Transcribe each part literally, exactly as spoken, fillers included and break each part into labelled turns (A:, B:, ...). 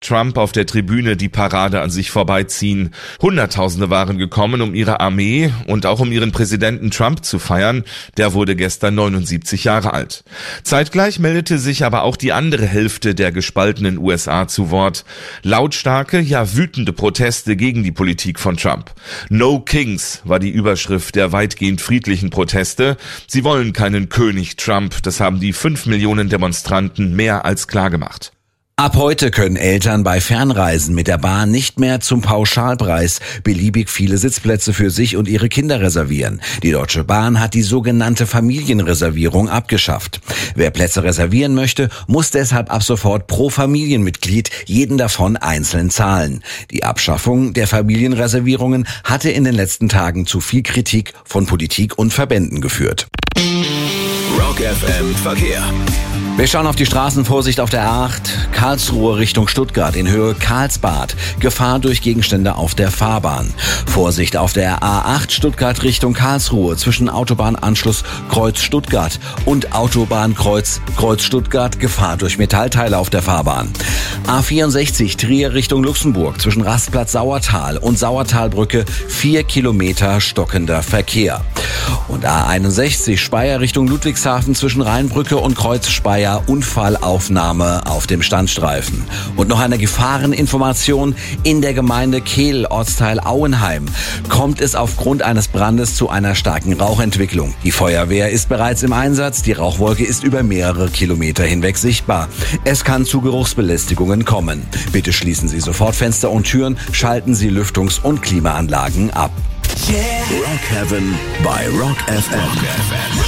A: Trump auf der Tribüne die Parade an sich vorbeiziehen. Hunderttausende waren gekommen, um ihre Armee und auch um ihren Präsidenten Trump zu feiern. Der wurde gestern neunundsiebzig Jahre alt. Zeitgleich meldete sich aber auch die andere Hälfte der gespaltenen U S A zu Wort. Lautstarke, ja wütende Proteste gegen die Politik von Trump. No Kings war die Überschrift der weitgehend friedlichen Proteste. Sie wollen keinen König Trump. Das haben die fünf Millionen Demonstranten mehr als klar gemacht.
B: Ab heute können Eltern bei Fernreisen mit der Bahn nicht mehr zum Pauschalpreis beliebig viele Sitzplätze für sich und ihre Kinder reservieren. Die Deutsche Bahn hat die sogenannte Familienreservierung abgeschafft. Wer Plätze reservieren möchte, muss deshalb ab sofort pro Familienmitglied jeden davon einzeln zahlen. Die Abschaffung der Familienreservierungen hatte in den letzten Tagen zu viel Kritik von Politik und Verbänden geführt.
C: Rock F M Verkehr.
B: Wir schauen auf die Straßen. Vorsicht auf der A acht, Karlsruhe Richtung Stuttgart in Höhe Karlsbad. Gefahr durch Gegenstände auf der Fahrbahn. Vorsicht auf der A acht, Stuttgart Richtung Karlsruhe zwischen Autobahnanschluss Kreuz Stuttgart und Autobahnkreuz Kreuz Stuttgart. Gefahr durch Metallteile auf der Fahrbahn. A vierundsechzig, Trier Richtung Luxemburg zwischen Rastplatz Sauertal und Sauertalbrücke vier Kilometer stockender Verkehr. Und A einundsechzig, Speyer Richtung Ludwigshafen zwischen Rheinbrücke und Kreuz Speyer. Unfallaufnahme auf dem Standstreifen. Und noch eine Gefahreninformation: In der Gemeinde Kehl, Ortsteil Auenheim, kommt es aufgrund eines Brandes zu einer starken Rauchentwicklung. Die Feuerwehr ist bereits im Einsatz. Die Rauchwolke ist über mehrere Kilometer hinweg sichtbar. Es kann zu Geruchsbelästigungen kommen. Bitte schließen Sie sofort Fenster und Türen, schalten Sie Lüftungs- und Klimaanlagen ab.
C: Yeah. Rock Heaven bei Rock F M. Rock F M.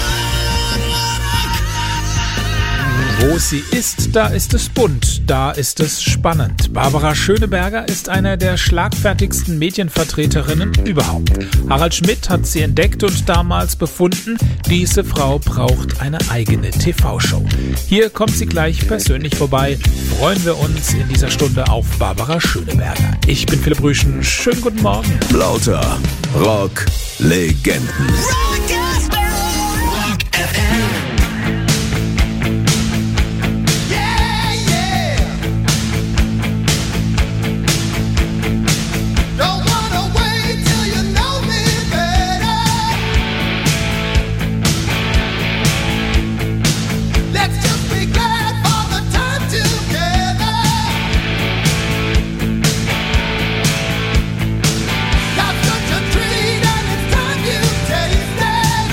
D: Wo sie ist, da ist es bunt, da ist es spannend. Barbara Schöneberger ist eine der schlagfertigsten Medienvertreterinnen überhaupt. Harald Schmidt hat sie entdeckt und damals befunden, diese Frau braucht eine eigene T V-Show. Hier kommt sie gleich persönlich vorbei. Freuen wir uns in dieser Stunde auf Barbara Schöneberger. Ich bin Philipp Rüschen, schönen guten Morgen.
C: Lauter Rock Legenden.
E: Rock F M. Rock F M.
F: Got such a treat and it's time you taste it.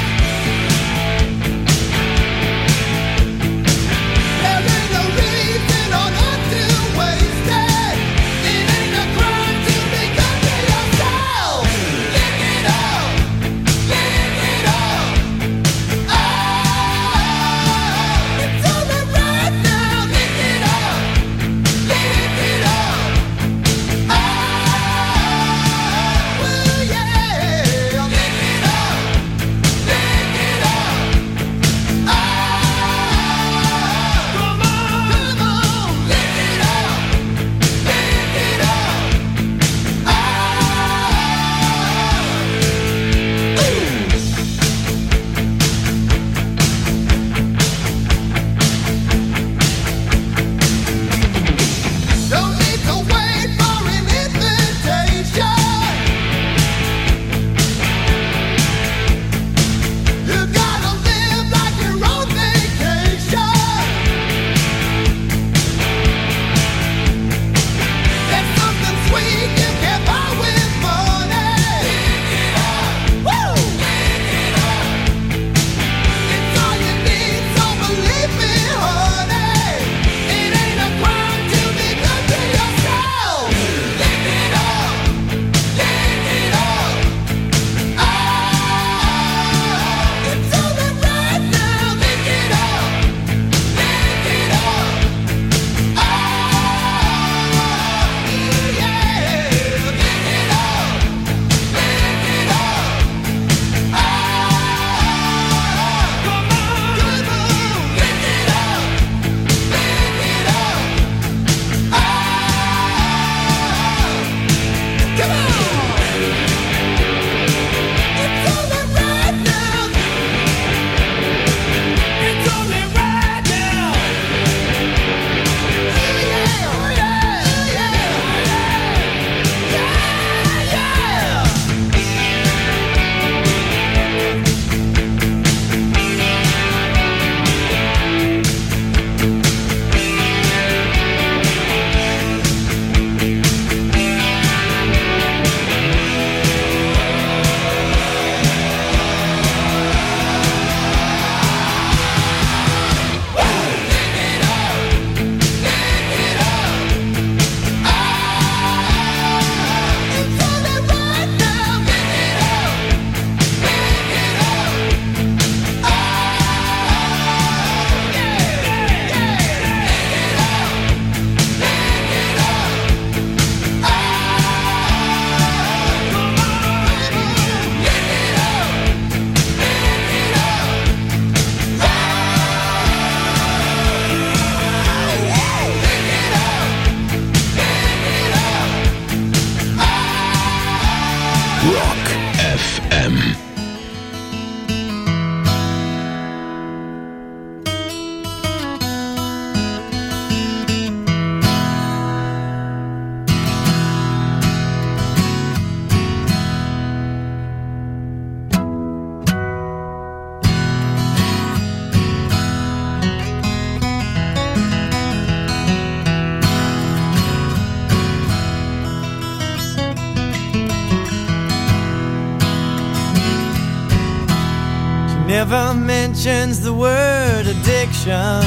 F: never mentions the word addiction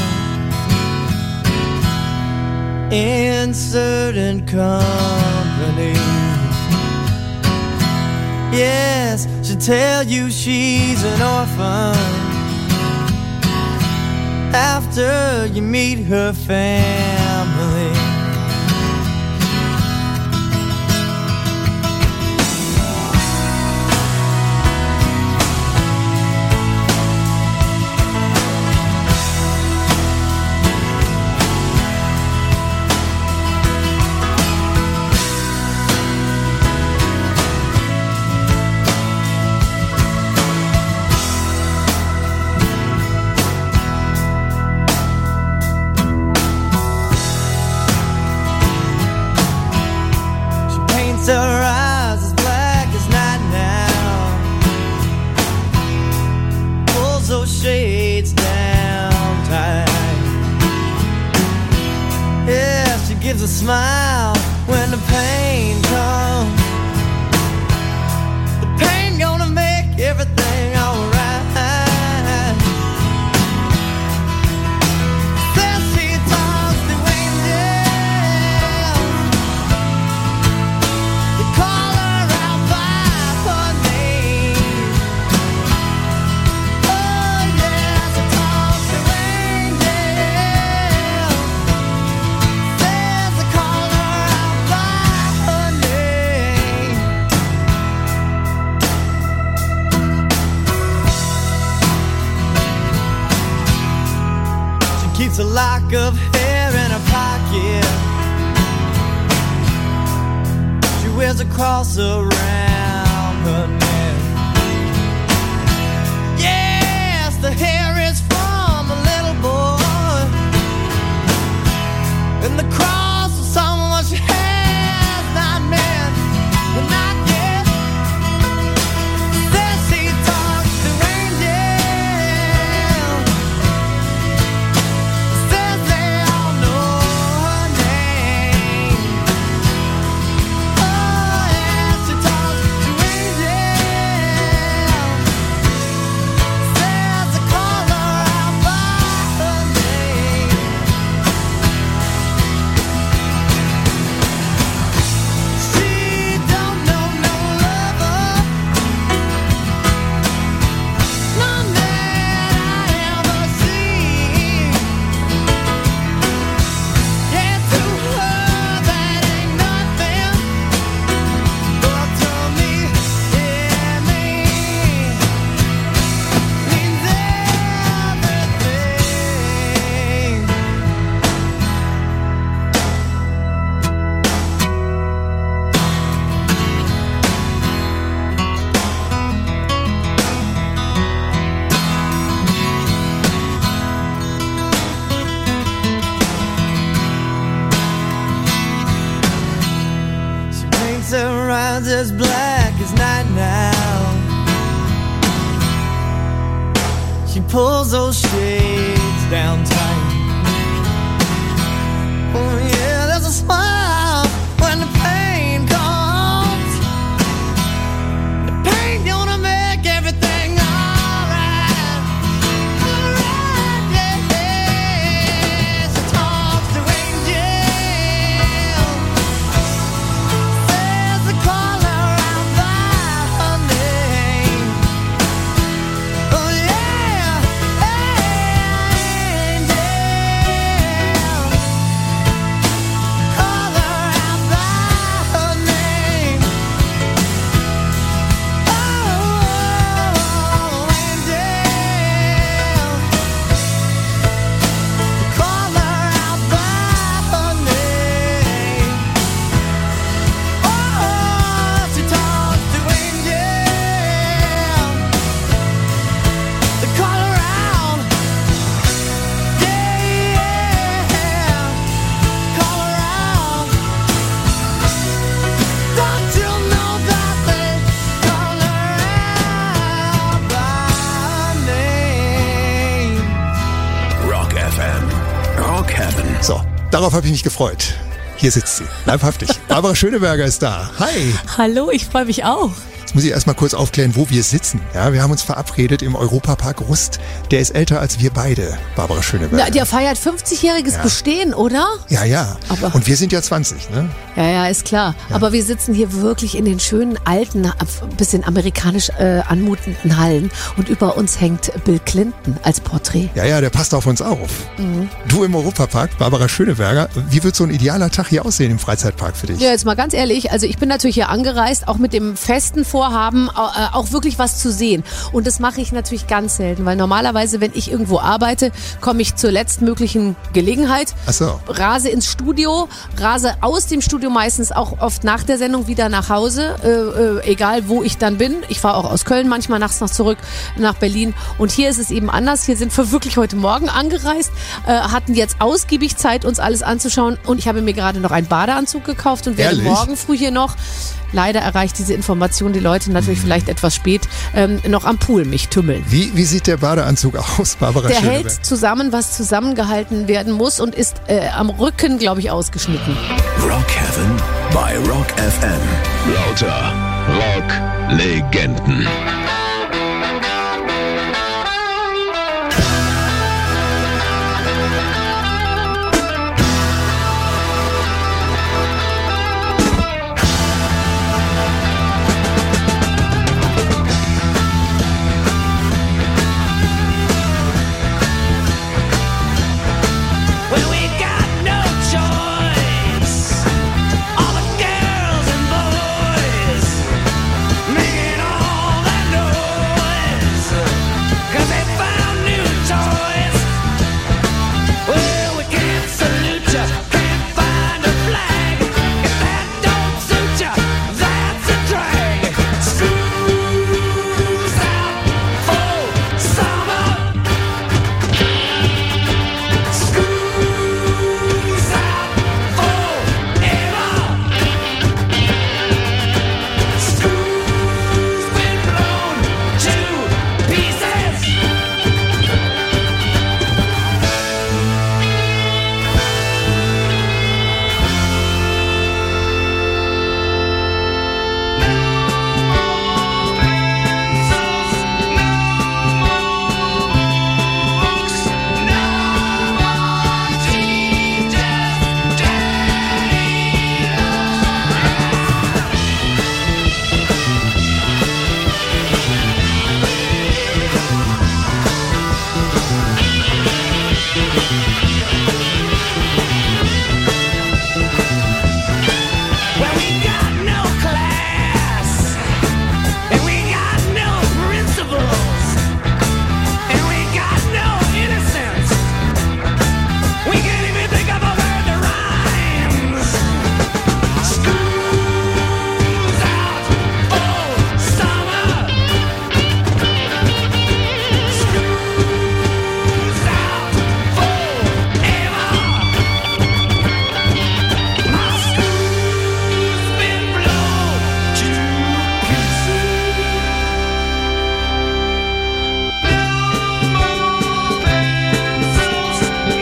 F: in certain company. Yes, she'll tell you she's an orphan after you meet her family. Her eyes as black as night now, pulls those shades down tight. Yeah, she gives a smile when the pain comes. The pain gonna make everything alright. Keeps a lock of hair in her pocket. She wears a cross around her neck. Yes, the hair is from a little boy, and the cross is someone she has not met, but not yet. Says she talks to angels, says they all know her name. Oh yeah, she talks to angels, says they call her out by her name. She don't know no lover, none that I ever seen. Yeah, to her that ain't nothing, but to me it means, means everything. She paints her eyes as black as night now. She pulls those shades down tight. Oh yeah, there's a smile when the pain comes. The pain gonna make everything alright. Alright, yeah, yeah. She talks to angels, says they call her out by her name. Oh yeah, angels call her out by her name. Oh, angels call her out by her name. Oh, she talks to angels, they call her out. Yeah, call her out. Don't you know that they call her out by name?
C: Rock F M. Rock Heaven.
G: So, darauf habe ich mich gefreut. Hier sitzt sie, leibhaftig. Barbara Schöneberger ist da. Hi.
H: Hallo, ich freue mich auch.
G: Jetzt muss ich erstmal kurz aufklären, wo wir sitzen. Ja, wir haben uns verabredet im Europapark Rust. Der ist älter als wir beide, Barbara Schöneberger.
H: Na, der feiert fünfzigjähriges
G: Ja.
H: Bestehen, oder?
G: Ja, ja.
H: Aber-
G: Und wir sind ja zwanzig, ne?
H: Ja, ja, ist klar. Aber wir sitzen hier wirklich in den schönen, alten, ein bisschen amerikanisch äh, anmutenden Hallen. Und über uns hängt Bill Clinton als Porträt.
G: Ja, ja, der passt auf uns auf.
H: Mhm.
G: Du im Europapark, Barbara Schöneberger. Wie wird so ein idealer Tag hier aussehen im Freizeitpark für dich?
H: Ja, jetzt mal ganz ehrlich, also ich bin natürlich hier angereist, auch mit dem festen Vorhaben, äh, auch wirklich was zu sehen. Und das mache ich natürlich ganz selten, weil normalerweise, wenn ich irgendwo arbeite, komme ich zur letztmöglichen Gelegenheit,
G: Ach so.
H: rase ins Studio, rase aus dem Studio meistens auch oft nach der Sendung wieder nach Hause, äh, äh, egal wo ich dann bin. Ich fahre auch aus Köln manchmal nachts noch zurück nach Berlin. Und hier ist es eben anders. Hier sind wir wirklich heute Morgen angereist, äh, hatten jetzt ausgiebig Zeit, uns alles anzuschauen. Und ich habe mir gerade noch einen Badeanzug gekauft und werde
G: Ehrlich?
H: morgen früh hier noch, leider erreicht diese Information die Leute natürlich vielleicht etwas spät, ähm, noch am Pool mich tümmeln.
G: Wie, wie sieht der Badeanzug aus, Barbara
H: Der
G: Schöneberger?
H: hält zusammen, was zusammengehalten werden muss und ist äh, am Rücken, glaube ich, ausgeschnitten.
C: Rock Heaven bei Rock F M.
I: Lauter Rock-Legenden.
F: Well, we got no choice. All the girls and boys making all that noise, 'cause they found new toys. Well, we can't salute ya, can't find a flag. If that don't suit ya, that's a drag. School's out for summer. School's out forever. School's been blown to pieces. Well, we got no class, and we got no principles, and we got no innocence. We can't even think of a word that rhymes. School's out for summer. School's out forever. My school's been blown to pieces. No more pencils, no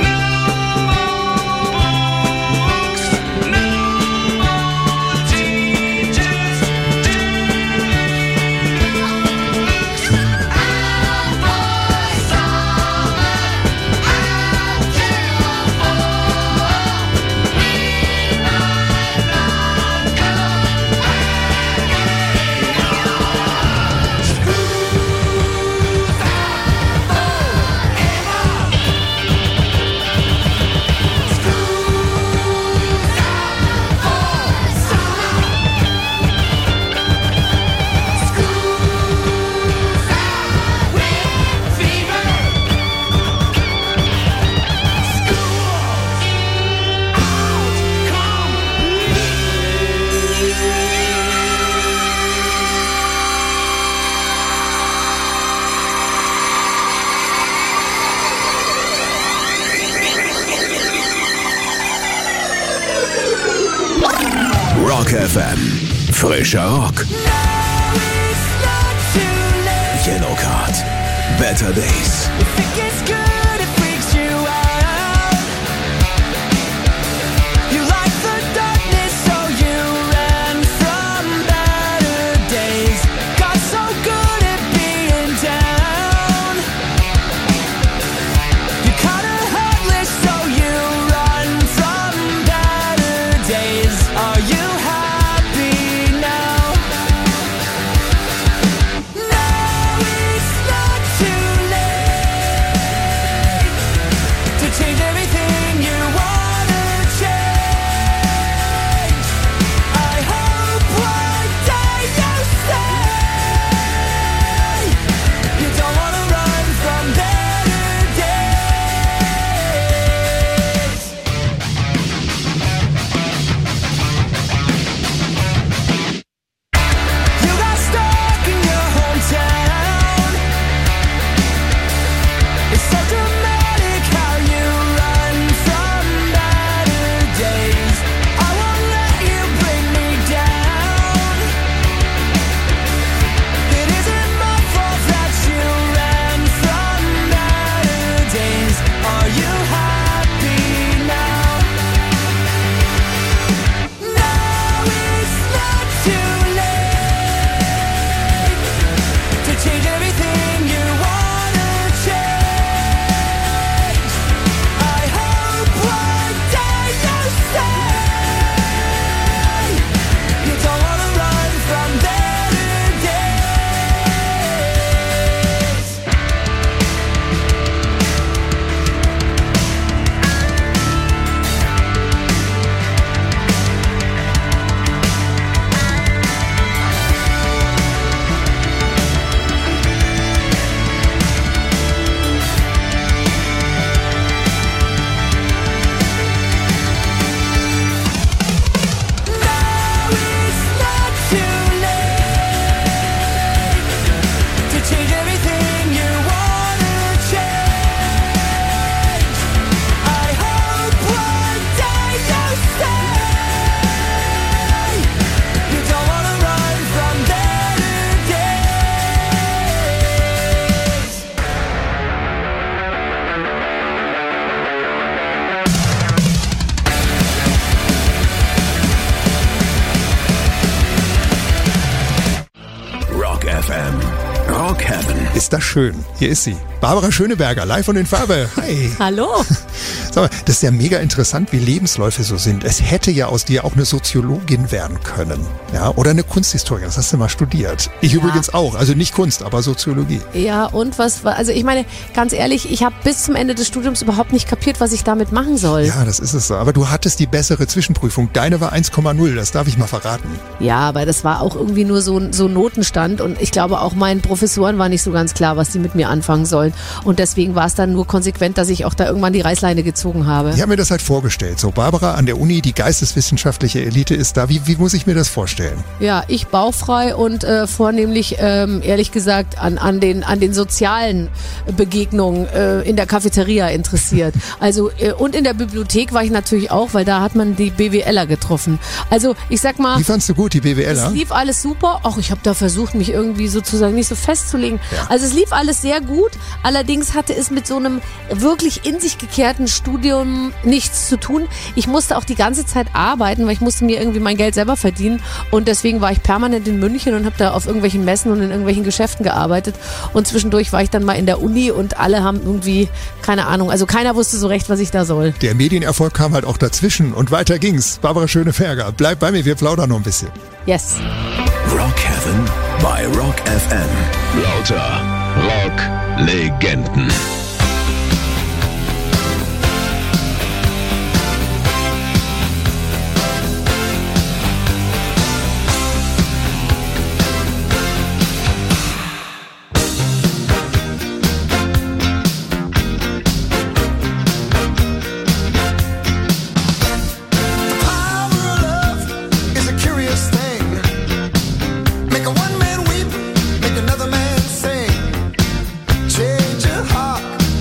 F: more books, no more teachers, deluxe. Out for summer, out till fall. We might not go again. School's out forever. School's out for summer. School's out with fever.
C: Rock F M. Frischer Rock. Yellow Card. Better Days. Rock Heaven.
G: Ist das schön. Hier ist sie. Barbara Schöneberger, live und in Farbe. Hi.
H: Hallo.
G: Sag mal, das ist ja mega interessant, wie Lebensläufe so sind. Es hätte ja aus dir auch eine Soziologin werden können. Ja, oder eine Kunsthistorikerin. Das hast du mal studiert. Ich
H: Ja.
G: übrigens auch. Also nicht Kunst, aber Soziologie.
H: Ja, und was war, also ich meine, ganz ehrlich, ich habe bis zum Ende des Studiums überhaupt nicht kapiert, was ich damit machen soll.
G: Ja, das ist es so. Aber du hattest die bessere Zwischenprüfung. Deine war eins Komma null. Das darf ich mal verraten.
H: Ja, aber das war auch irgendwie nur so, so ein Notenstand und ich glaube auch meinen Professoren war nicht so ganz klar, was die mit mir anfangen sollen. Und deswegen war es dann nur konsequent, dass ich auch da irgendwann die Reißleine gezogen habe.
G: Ich habe mir das halt vorgestellt. So, Barbara an der Uni, die geisteswissenschaftliche Elite ist da. Wie, wie muss ich mir das vorstellen?
H: Ja, ich bauchfrei und äh, vornehmlich, ähm, ehrlich gesagt, an, an, den, an den sozialen Begegnungen äh, in der Cafeteria interessiert. Also äh, und in der Bibliothek war ich natürlich auch, weil da hat man die BWLer getroffen. Also ich sag mal,
G: Wie fandst du gut, die
H: es
G: BWLer?
H: lief alles super. Auch ich habe da versucht, mich irgendwie sozusagen nicht so festzulegen.
G: Ja.
H: Also es lief alles sehr gut. Allerdings hatte es mit so einem wirklich in sich gekehrten Studium nichts zu tun. Ich musste auch die ganze Zeit arbeiten, weil ich musste mir irgendwie mein Geld selber verdienen. Und deswegen war ich permanent in München und habe da auf irgendwelchen Messen und in irgendwelchen Geschäften gearbeitet. Und zwischendurch war ich dann mal in der Uni und alle haben irgendwie, keine Ahnung, also keiner wusste so recht, was ich da soll.
G: Der Medienerfolg kam halt auch dazwischen und weiter ging's. Barbara Schöneberger, bleib bei mir, wir plaudern noch ein bisschen.
H: Yes.
C: Rock Heaven bei Rock F M.
I: Lauter Rock-Legenden.
J: Make a one man weep, make another man sing. Change your heart.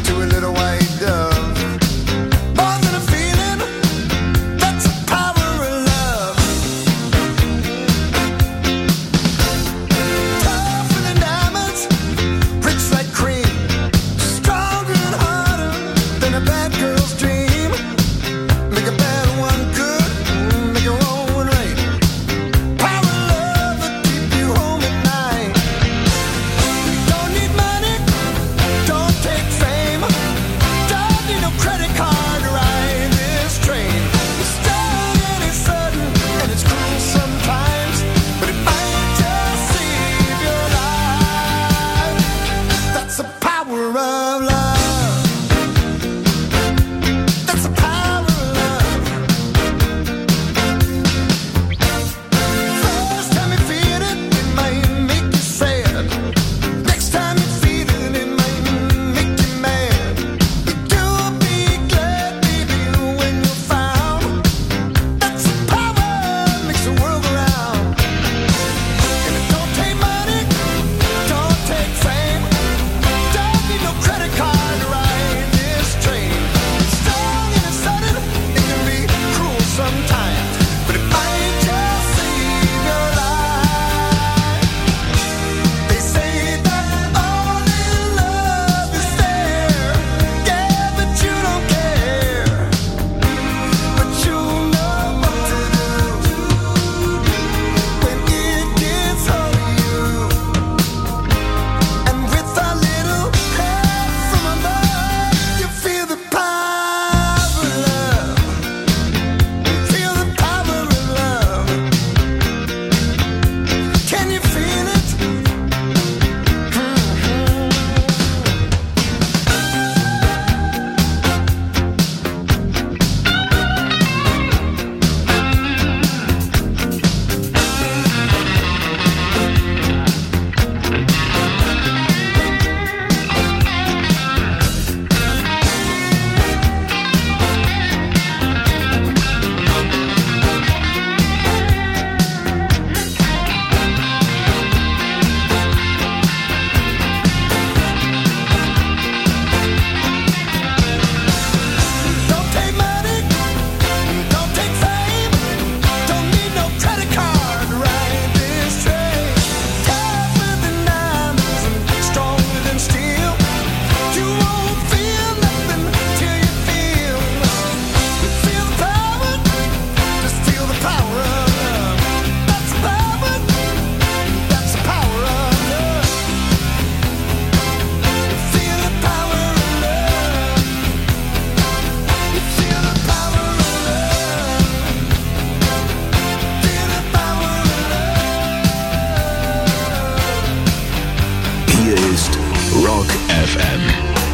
C: ist Rock F M.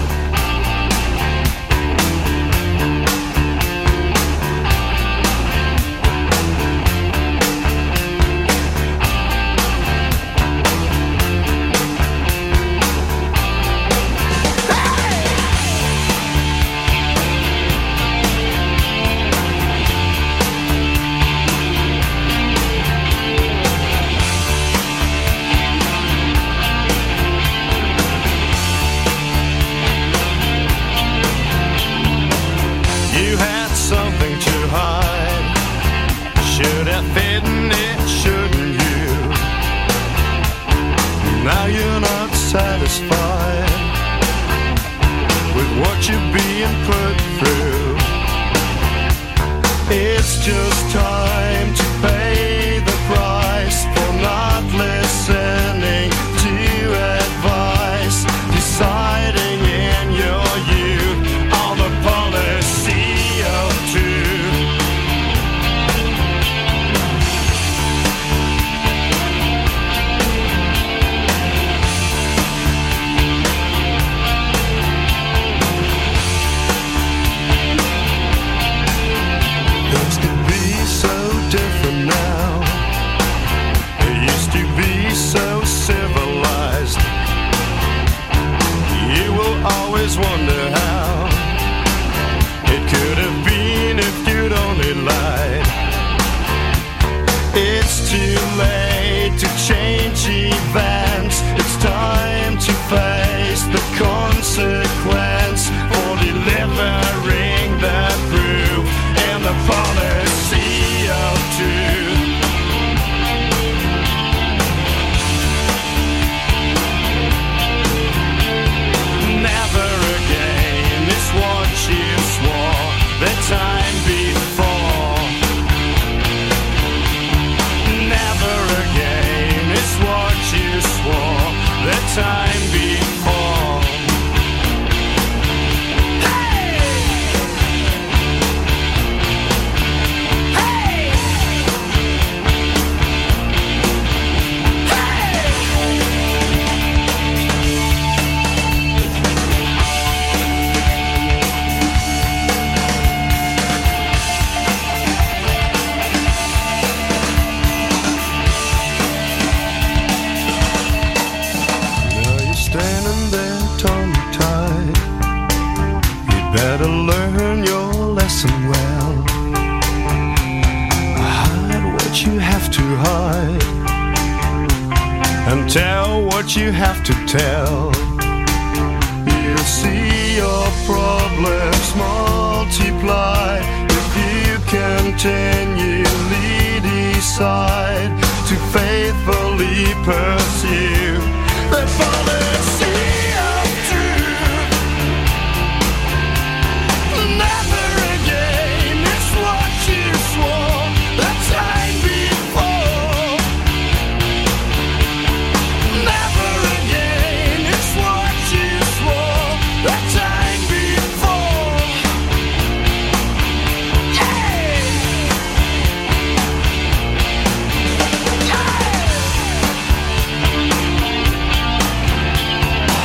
J: Tell you'll see your problems multiply if you continually decide to faithfully pursue the policy of truth. Never again is what you swore the time before. Never again is what you swore the time before. Yeah. Yeah.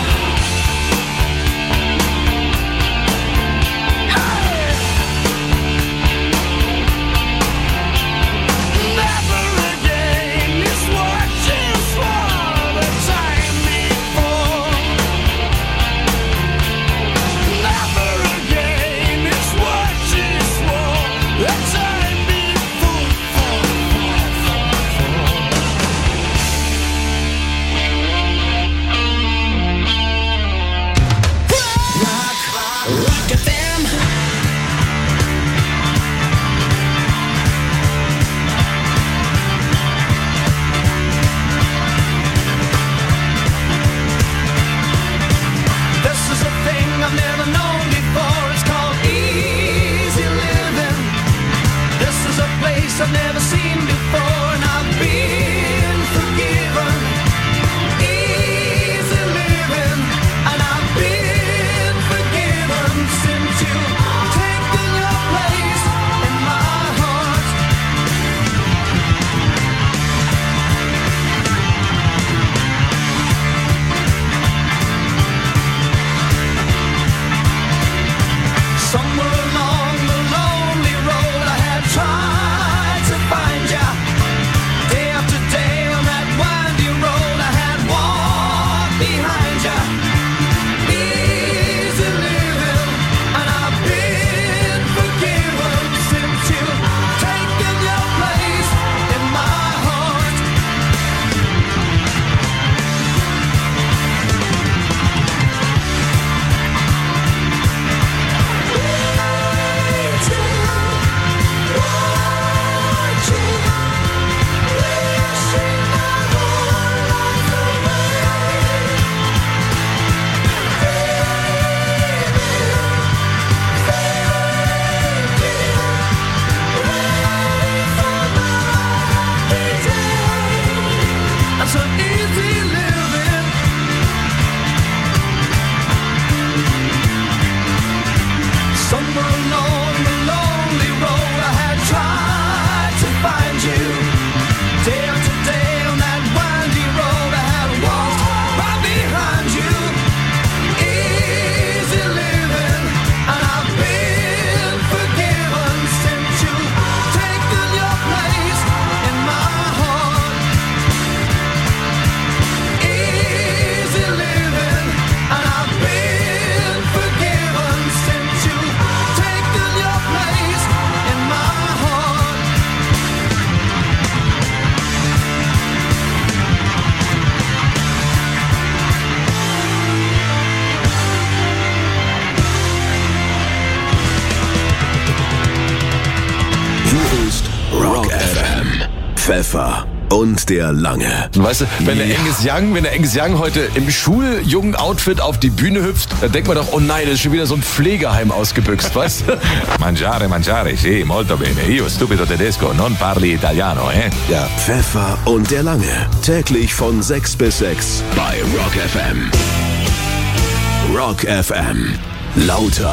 C: Pfeffer und der Lange.
K: Weißt du, wenn der
C: Ja.
K: Angus Young, wenn der Angus Young heute im Schuljungen-Outfit auf die Bühne hüpft, dann denkt man doch, oh nein, das ist schon wieder so ein Pflegeheim ausgebüxt, weißt du?
I: Mangiare, mangiare, sì, molto bene. Io, stupido tedesco, non parli italiano, eh?
C: Ja, Pfeffer und der Lange. Täglich von sechs bis sechs bei Rock F M. Rock F M. Lauter.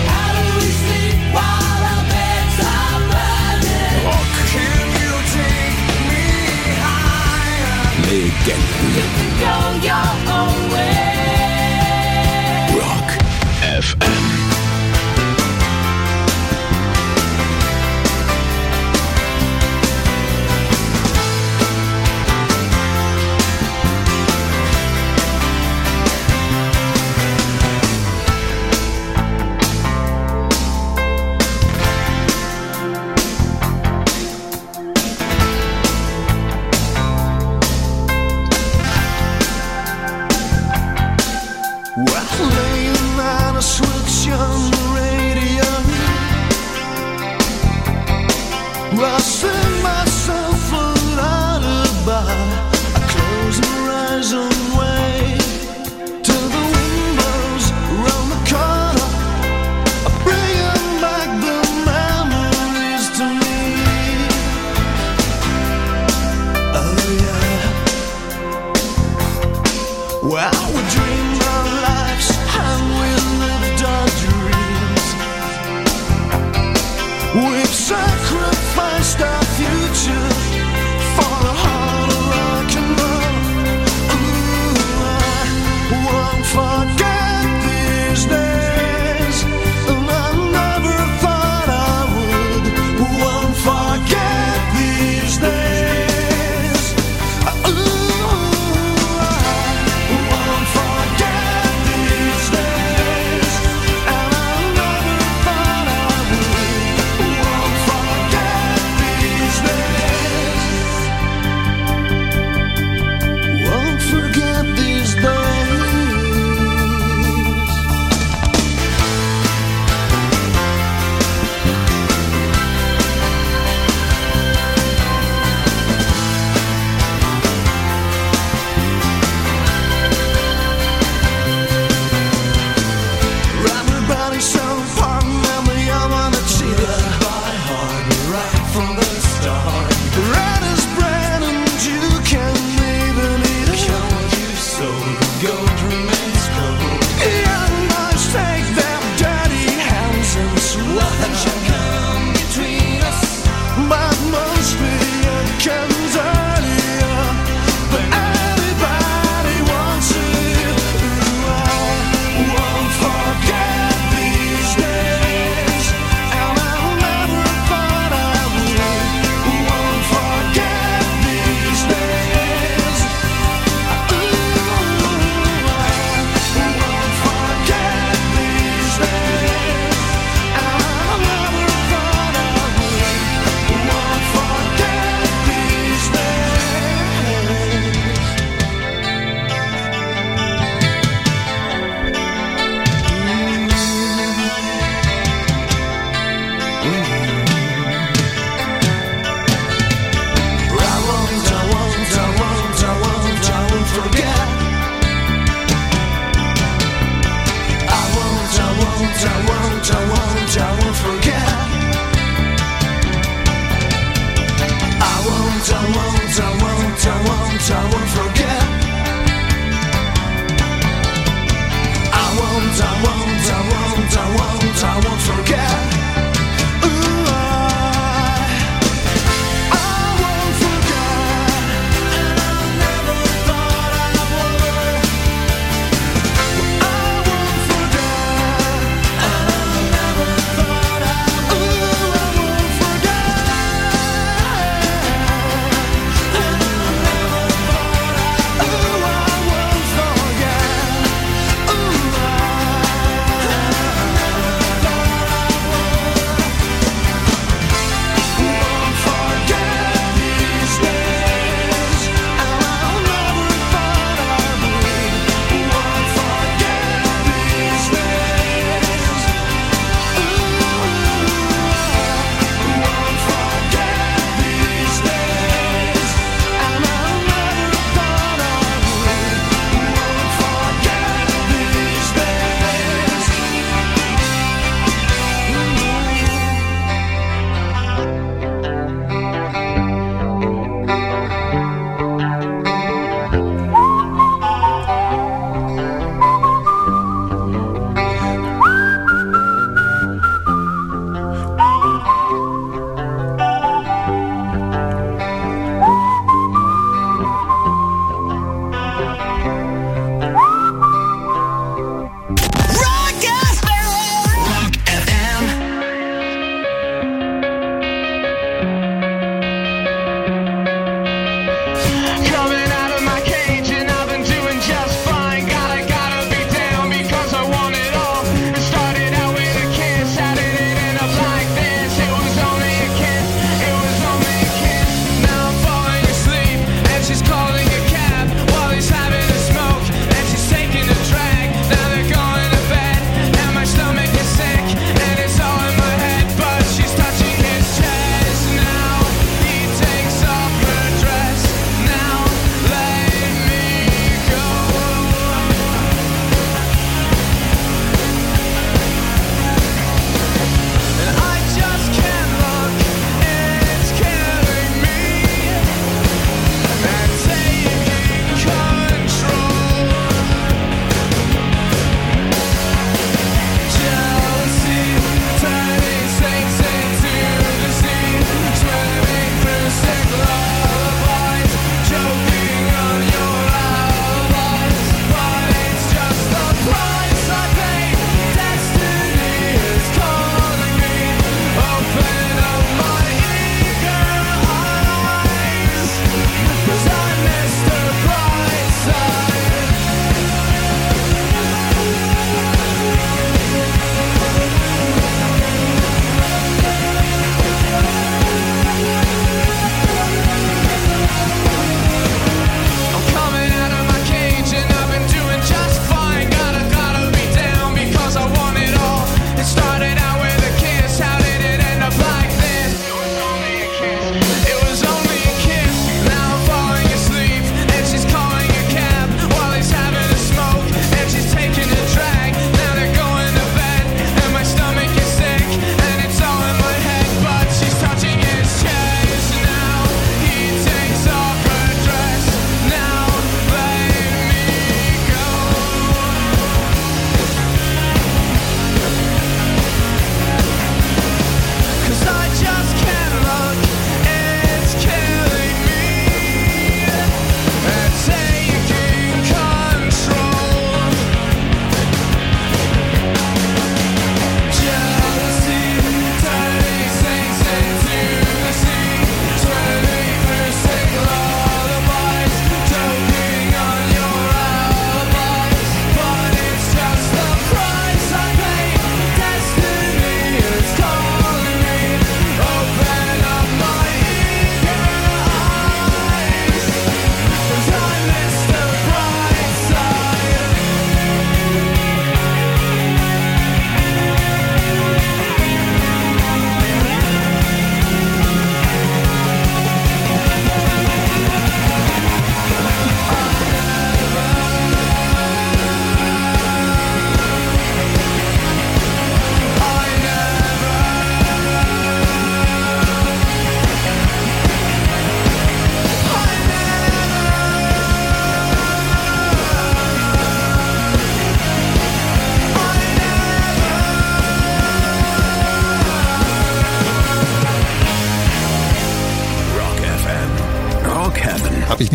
C: Rock. Legenden. Rock F M.
J: Laying on a switch on the radio, I sing myself a lullaby. I close my eyes and wait till the windows around the corner are bringing back the memories to me. Oh yeah. Well, we dreamed our lives and we lived our dreams. We've sacrificed our future for the heart of rock and roll. Ooh, I won't forget these days, and I never thought I would. Won't forget these days. Ooh, I won't forget these days, and I never thought I would. Won't forget these days. Won't forget these days. Everybody's so important and we all wanna cheat it by heart right from the start. Red is bread and you can even eat it. Can't you so the gold remains cold. Young boys take their dirty hands and swap. Nothing should come between us, but mostly it comes earlier. But anybody wants it. Ooh, I won't forget these days, and I never thought I would. Won't forget these days. Ooh, I won't forget these days, and I never thought I would. Won't forget these days. I won't, I won't, I won't, I won't, I won't forget. I won't, I won't, I won't, I won't, I won't forget. I won't, I won't, I won't, I won't, I won't forget. I won't, I won't, I won't, I won't, I won't forget. Ooh, I, I won't forget, and I never thought I would. I won't forget, and I never thought I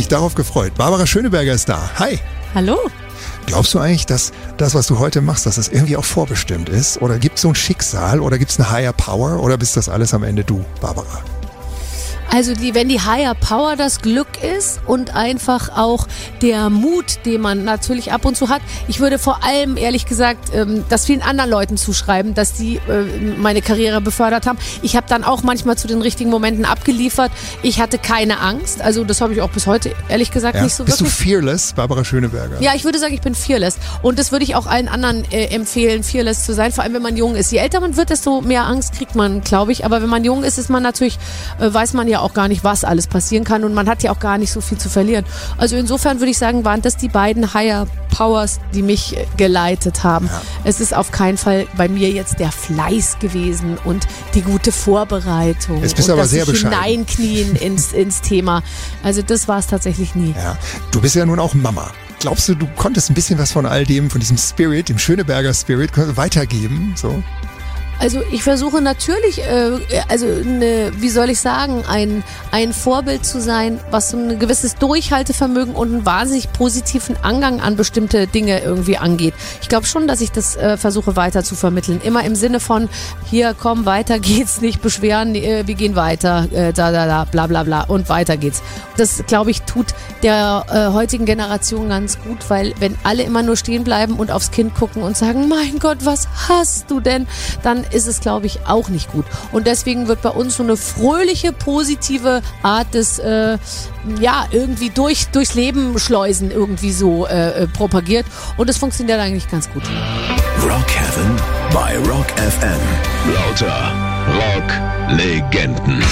G: mich darauf gefreut. Barbara Schöneberger ist da. Hi.
H: Hallo.
G: Glaubst du eigentlich, dass das, was du heute machst, dass das irgendwie auch vorbestimmt ist? Oder gibt es so ein Schicksal? Oder gibt es eine Higher Power? Oder bist das alles am Ende du, Barbara?
H: Also die, wenn die Higher Power das Glück ist und einfach auch der Mut, den man natürlich ab und zu hat. Ich würde vor allem, ehrlich gesagt, ähm, das vielen anderen Leuten zuschreiben, dass die äh, meine Karriere befördert haben. Ich habe dann auch manchmal zu den richtigen Momenten abgeliefert. Ich hatte keine Angst. Also das habe ich auch bis heute, ehrlich gesagt,
G: Ja.
H: nicht so
G: Bist
H: wirklich.
G: du fearless, Barbara Schöneberger?
H: Ja, ich würde sagen, ich bin fearless. Und das würde ich auch allen anderen äh, empfehlen, fearless zu sein. Vor allem, wenn man jung ist. Je älter man wird, desto mehr Angst kriegt man, glaube ich. Aber wenn man jung ist, ist man natürlich, äh, weiß man ja auch gar nicht, was alles passieren kann. Und man hat ja auch gar nicht so viel zu verlieren. Also insofern würde ich sagen, waren das die beiden Higher Powers, die mich äh, geleitet haben.
G: Ja.
H: Es ist auf keinen Fall bei mir jetzt der Fleiß gewesen und die gute Vorbereitung.
G: Jetzt bist
H: und
G: du aber
H: das
G: sehr
H: sich
G: bescheiden.
H: hineinknien ins, ins Thema. Also das war es tatsächlich nie.
G: Ja. Du bist ja nun auch Mama. Glaubst du, du konntest ein bisschen was von all dem, von diesem Spirit, dem Schöneberger Spirit, weitergeben? So?
H: Also ich versuche natürlich, äh, also eine, wie soll ich sagen, ein, ein Vorbild zu sein, was so ein gewisses Durchhaltevermögen und einen wahnsinnig positiven Angang an bestimmte Dinge irgendwie angeht. Ich glaube schon, dass ich das äh, versuche weiter zu vermitteln. Immer im Sinne von, hier komm, weiter geht's, nicht beschweren, äh, wir gehen weiter, äh, da, da, da, bla bla bla und weiter geht's. Das, glaube ich, tut der äh, heutigen Generation ganz gut, weil wenn alle immer nur stehen bleiben und aufs Kind gucken und sagen, mein Gott, was hast du denn, dann ist es, glaube ich, auch nicht gut. Und deswegen wird bei uns so eine fröhliche, positive Art des, äh, ja, irgendwie durch, durchs Leben schleusen irgendwie so äh, propagiert. Und das funktioniert eigentlich ganz gut.
C: Rock Heaven bei Rock F M. Lauter Rock-Legenden.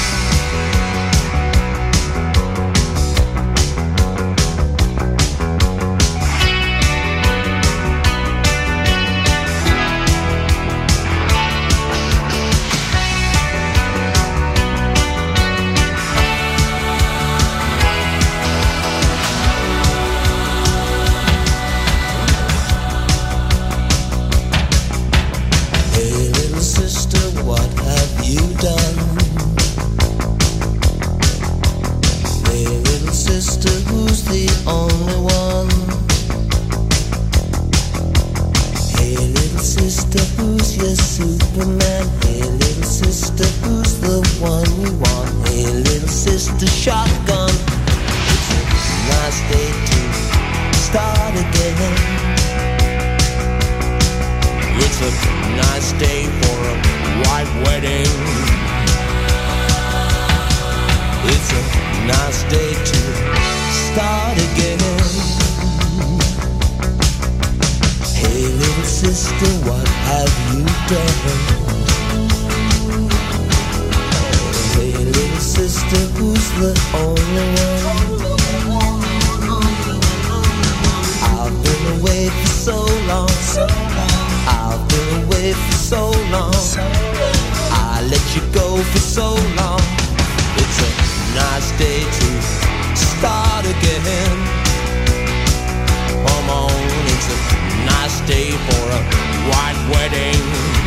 J: Hey little sister, what have you done? Hey little sister, who's the only one? Hey little sister, who's your Superman? Hey little sister, who's the one you want? Hey little sister, shotgun. It's a nice day to start again. It's a nice day for a white wedding. It's a nice day to start again. Hey little sister, what have you done? Hey little sister, who's the only one? I've been away for so long. I've been away for so long. I let you go for so long. It's a nice day to start again. Come on, it's a nice day for a white wedding.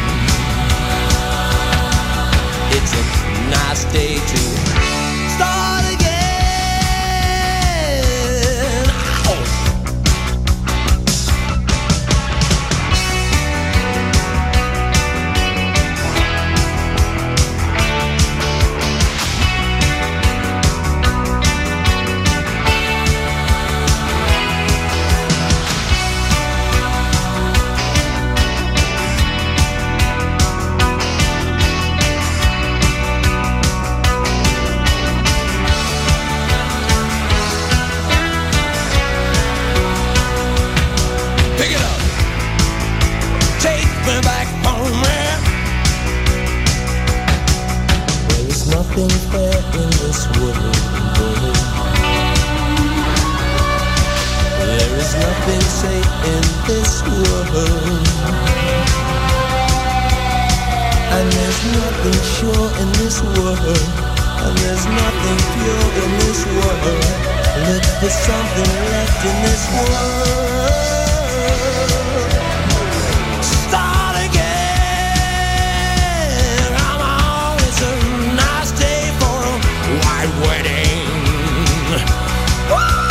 J: It's a nice day to start again. Oh. Pick it up. Take me back home, man. There is nothing fair in this world. There is nothing safe in this world. And there's nothing sure in this world. And there's nothing pure in this world. Look for something left in this world. Start again. Come on, it's a nice day for a white wedding. Woo!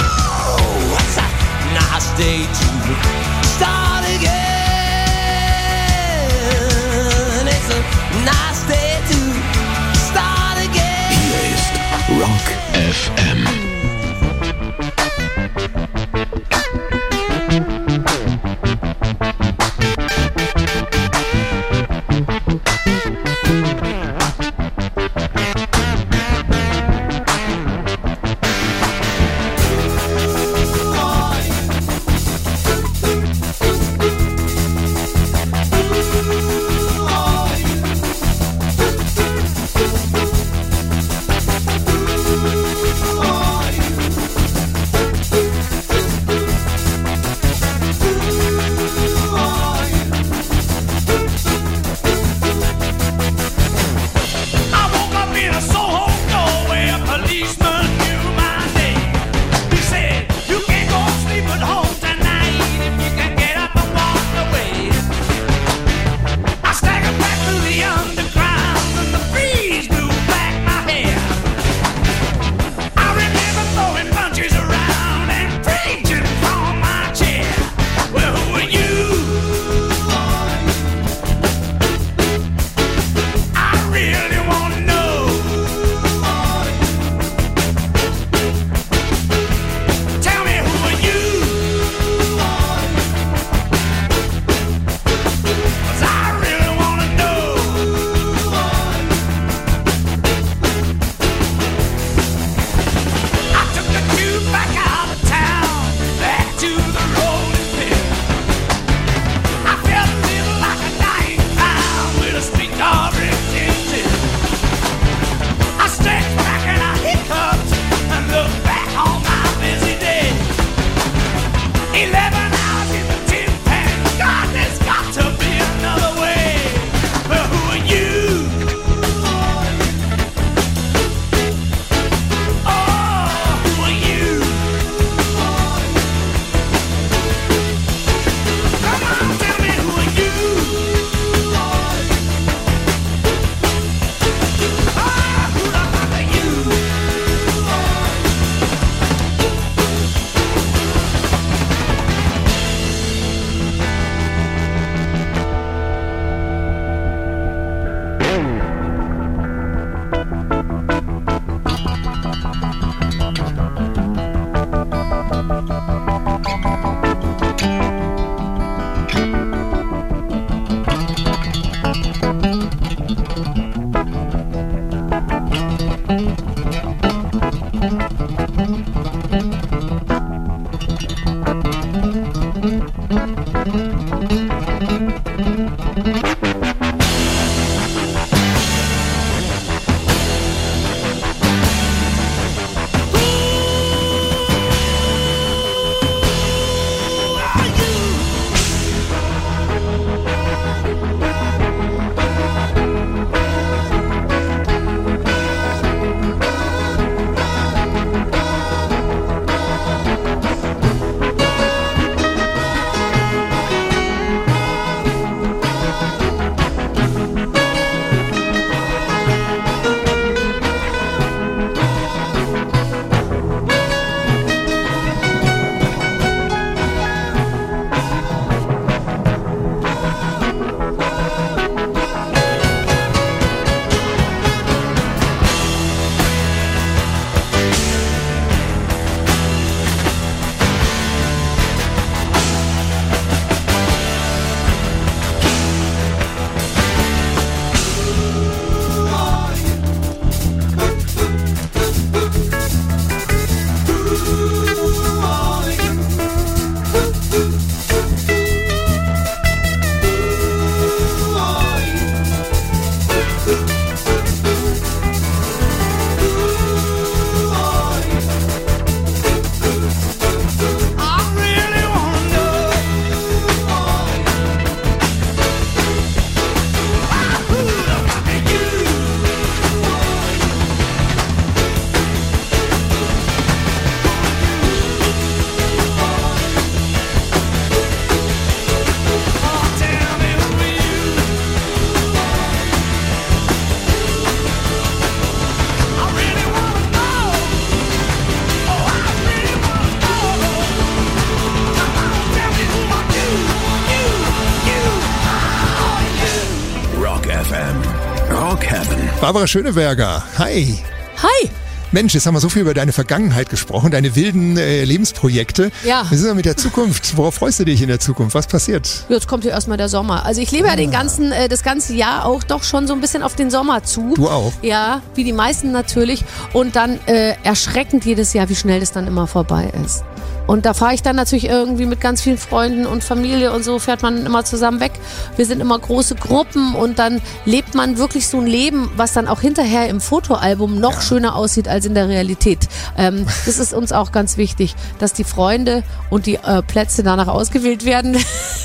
C: Rock Heaven.
G: Barbara Schöneberger, hi.
H: Hi.
G: Mensch, jetzt haben wir so viel über deine Vergangenheit gesprochen, deine wilden äh, Lebensprojekte.
H: Ja.
G: Wir sind ja mit der Zukunft. Worauf freust du dich in der Zukunft? Was passiert?
H: Jetzt kommt hier erstmal der Sommer. Also ich lebe ja den ganzen, äh, das ganze Jahr auch doch schon so ein bisschen auf den Sommer zu.
G: Du auch?
H: Ja, wie die meisten natürlich. Und dann äh, erschreckend jedes Jahr, wie schnell das dann immer vorbei ist. Und da fahre ich dann natürlich irgendwie mit ganz vielen Freunden und Familie und so, fährt man immer zusammen weg. Wir sind immer große Gruppen und dann lebt man wirklich so ein Leben, was dann auch hinterher im Fotoalbum noch ja. schöner aussieht als in der Realität. Ähm, das ist uns auch ganz wichtig, dass die Freunde und die äh, Plätze danach ausgewählt werden.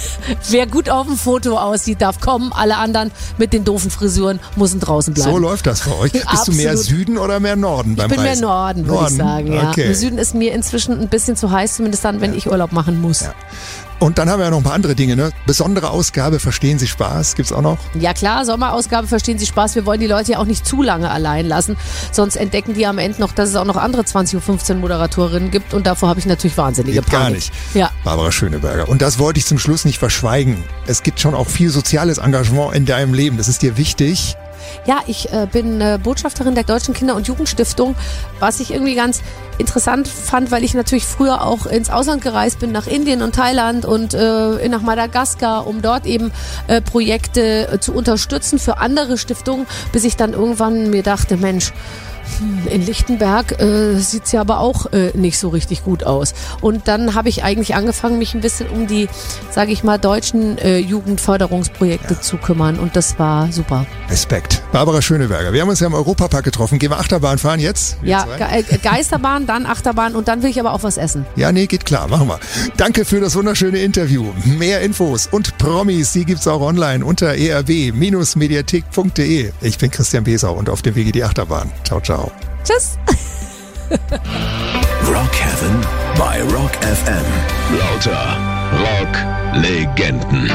H: Wer gut auf dem Foto aussieht, darf kommen. Alle anderen mit den doofen Frisuren müssen draußen bleiben.
G: So läuft das für euch. Bist
H: Absolut.
G: du mehr Süden oder mehr Norden beim
H: Ich bin
G: Reisen?
H: mehr Norden, würde
G: Norden?
H: ich sagen. Ja.
G: Okay.
H: Im Süden ist mir inzwischen ein bisschen zu heiß, zumindest dann, wenn ja. ich Urlaub machen muss.
G: Ja. Und dann haben wir ja noch ein paar andere Dinge, ne? Besondere Ausgabe, Verstehen Sie Spaß, gibt's auch noch?
H: Ja klar, Sommerausgabe, Verstehen Sie Spaß. Wir wollen die Leute ja auch nicht zu lange allein lassen, sonst entdecken die am Ende noch, dass es auch noch andere zwanzig Uhr fünfzehn Moderatorinnen gibt und davor habe ich natürlich wahnsinnige
G: Geht
H: Panik.
G: gar nicht.
H: Ja.
G: Barbara Schöneberger. Und das wollte ich zum Schluss nicht verschweigen. Es gibt schon auch viel soziales Engagement in deinem Leben. Das ist dir wichtig.
H: Ja, ich äh, bin äh, Botschafterin der Deutschen Kinder- und Jugendstiftung, was ich irgendwie ganz interessant fand, weil ich natürlich früher auch ins Ausland gereist bin, nach Indien und Thailand und äh, nach Madagaskar, um dort eben äh, Projekte äh, zu unterstützen für andere Stiftungen, bis ich dann irgendwann mir dachte, Mensch, in Lichtenberg äh, sieht's ja aber auch äh, nicht so richtig gut aus. Und dann habe ich eigentlich angefangen, mich ein bisschen um die, sage ich mal, deutschen äh, Jugendförderungsprojekte ja. zu kümmern. Und das war super.
G: Respekt. Barbara Schöneberger. Wir haben uns ja im Europapark getroffen. Gehen wir Achterbahn fahren jetzt?
H: Ja, Ge Geisterbahn, dann Achterbahn und dann will ich aber auch was essen.
G: Ja, nee, geht klar. Machen wir. Danke für das wunderschöne Interview. Mehr Infos und Promis, die gibt's auch online unter e r b Bindestrich mediathek punkt d e. Ich bin Christian Besau und auf dem Wege die Achterbahn. Ciao, ciao.
H: Tschüss.
C: Rock Heaven bei Rock F M. Lauter Rock-Legenden.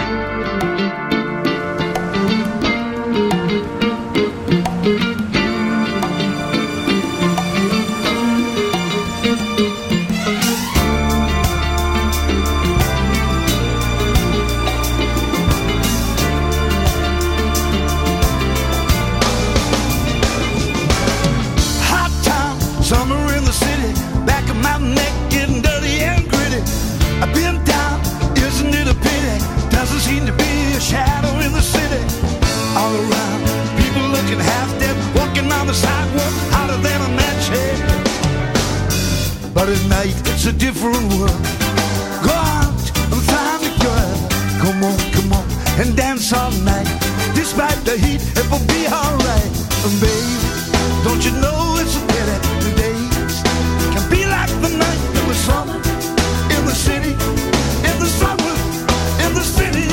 J: Summer in the city, back of my neck getting dirty and gritty. I've been down, isn't it a pity? Doesn't seem to be a shadow in the city. All around, people looking half dead, walking on the sidewalk, hotter than a match head. But at night, it's a different world. Go out and find a girl. Come on, come on, and dance all night. Despite the heat, it will be alright. And baby, don't you know it's a pity? The days can be like the night in the summer, in the city, in the summer, in the city.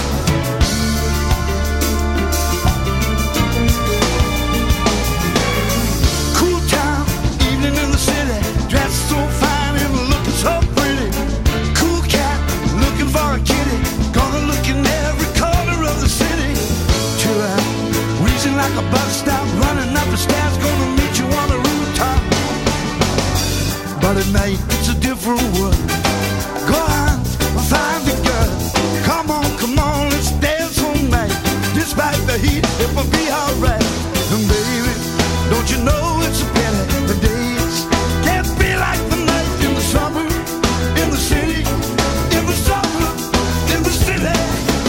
J: Cool town, evening in the city, dressed so fine and looking so pretty. Cool cat, looking for a kitty, gonna look in every corner of the city. Chill out, wheezing like a bus stop, running up the stairs, gonna meet you on the rooftop. But at night, it's a different world. Go out and find a girl. Come on, come on, let's dance all night. Despite the heat, it will be alright. And baby, don't you know it's a pity? The days can't be like the night in the summer, in the city, in the summer, in the city.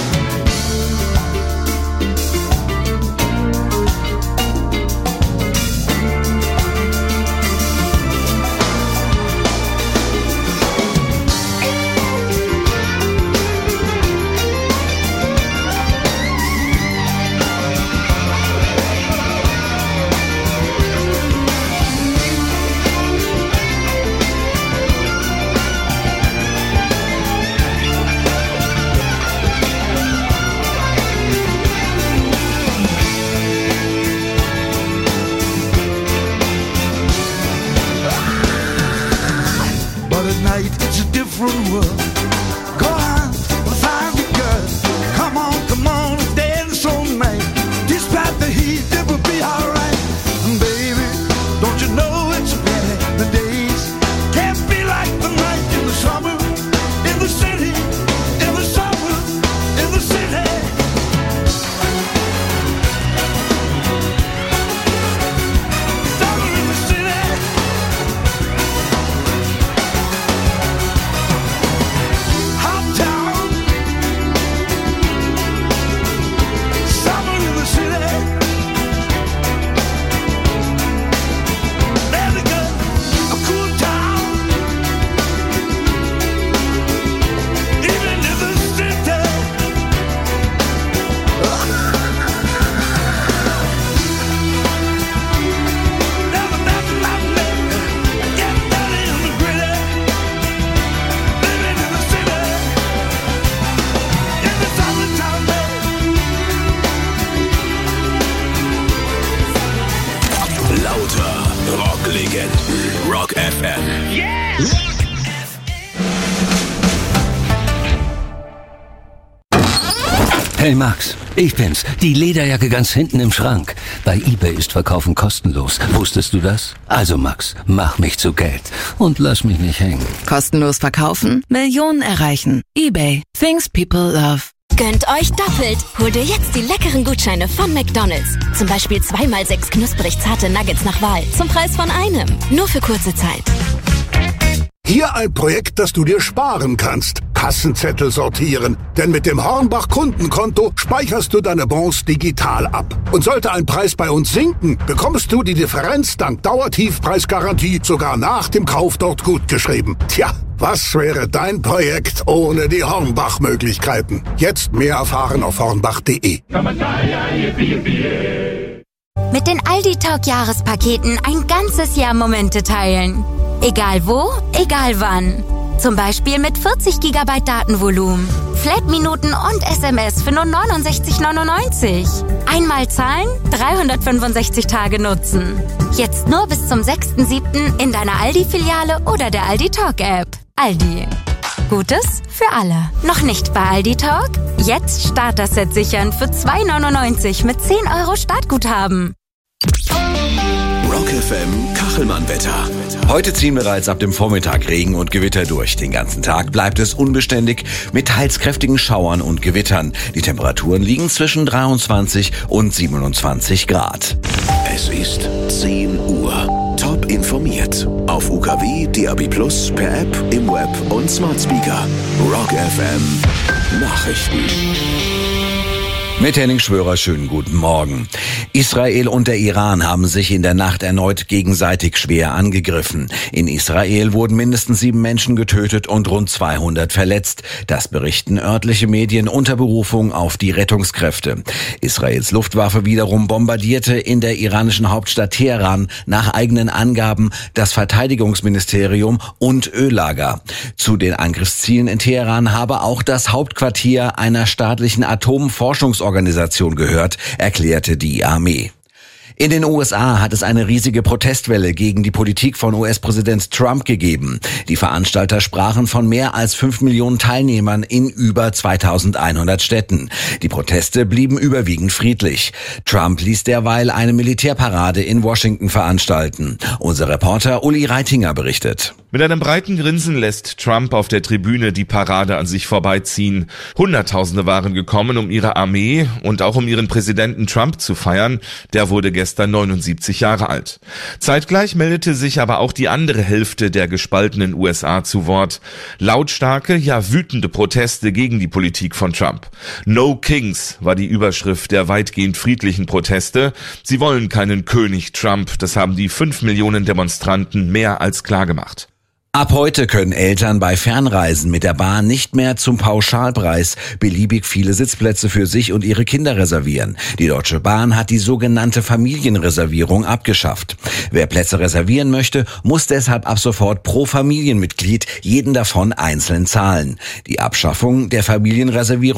J: But at night it's a different world. Go out and find a girl. Come on, come on, and dance all night. Despite the heat, it will be alright. And baby, don't you know it's a pity? The days can't be like the night in the summer, in the city, in the summer, in the city.
L: Hey Max, ich bin's. Die Lederjacke ganz hinten im Schrank. Bei eBay ist Verkaufen kostenlos. Wusstest du das? Also Max, mach mich zu Geld und lass mich nicht hängen.
M: Kostenlos verkaufen, Millionen erreichen. eBay. Things people love.
N: Gönnt euch doppelt. Hol dir jetzt die leckeren Gutscheine von McDonald's. Zum Beispiel zwei mal sechs knusprig zarte Nuggets nach Wahl. Zum Preis von einem. Nur für kurze Zeit.
O: Hier ein Projekt, das du dir sparen kannst. Kassenzettel sortieren. Denn mit dem Hornbach Kundenkonto speicherst du deine Bons digital ab. Und sollte ein Preis bei uns sinken, bekommst du die Differenz dank Dauertiefpreisgarantie sogar nach dem Kauf dort gutgeschrieben. Tja, was wäre dein Projekt ohne die Hornbach-Möglichkeiten? Jetzt mehr erfahren auf hornbach punkt de.
P: Mit den Aldi Talk Jahrespaketen ein ganzes Jahr Momente teilen. Egal wo, egal wann. Zum Beispiel mit vierzig Gigabyte Datenvolumen, Flat-Minuten und S M S für nur neunundsechzig neunundneunzig. Einmal zahlen, dreihundertfünfundsechzig Tage nutzen. Jetzt nur bis zum sechsten siebten in deiner Aldi-Filiale oder der Aldi Talk App. Aldi. Gutes für alle. Noch nicht bei Aldi Talk? Jetzt Starter-Set sichern für zwei neunundneunzig mit zehn Euro Startguthaben.
C: Rock F M Kachelmann-Wetter.
B: Heute ziehen bereits ab dem Vormittag Regen und Gewitter durch. Den ganzen Tag bleibt es unbeständig mit teils kräftigen Schauern und Gewittern. Die Temperaturen liegen zwischen dreiundzwanzig und siebenundzwanzig Grad.
C: Es ist zehn Uhr. Top informiert. Auf U K W, D A B Plus, per App, im Web und Smart Speaker. Rock F M Nachrichten.
B: Mit Henning Schwörer, schönen guten Morgen. Israel und der Iran haben sich in der Nacht erneut gegenseitig schwer angegriffen. In Israel wurden mindestens sieben Menschen getötet und rund zweihundert verletzt. Das berichten örtliche Medien unter Berufung auf die Rettungskräfte. Israels Luftwaffe wiederum bombardierte in der iranischen Hauptstadt Teheran nach eigenen Angaben das Verteidigungsministerium und Öllager. Zu den Angriffszielen in Teheran habe auch das Hauptquartier einer staatlichen Atomforschungsorganisation Organisation gehört, erklärte die Armee. In den U S A hat es eine riesige Protestwelle gegen die Politik von U S-Präsident Trump gegeben. Die Veranstalter sprachen von mehr als fünf Millionen Teilnehmern in über zweitausendeinhundert Städten. Die Proteste blieben überwiegend friedlich. Trump ließ derweil eine Militärparade in Washington veranstalten. Unser Reporter Uli Reitinger berichtet.
A: Mit einem breiten Grinsen lässt Trump auf der Tribüne die Parade an sich vorbeiziehen. Hunderttausende waren gekommen, um ihre Armee und auch um ihren Präsidenten Trump zu feiern. Der wurde gestern neunundsiebzig Jahre alt. Zeitgleich meldete sich aber auch die andere Hälfte der gespaltenen U S A zu Wort. Lautstarke, ja wütende Proteste gegen die Politik von Trump. No Kings war die Überschrift der weitgehend friedlichen Proteste. Sie wollen keinen König Trump, das haben die fünf Millionen Demonstranten mehr als klargemacht.
B: Ab heute können Eltern bei Fernreisen mit der Bahn nicht mehr zum Pauschalpreis beliebig viele Sitzplätze für sich und ihre Kinder reservieren. Die Deutsche Bahn hat die sogenannte Familienreservierung abgeschafft. Wer Plätze reservieren möchte, muss deshalb ab sofort pro Familienmitglied jeden davon einzeln zahlen. Die Abschaffung der Familienreservierung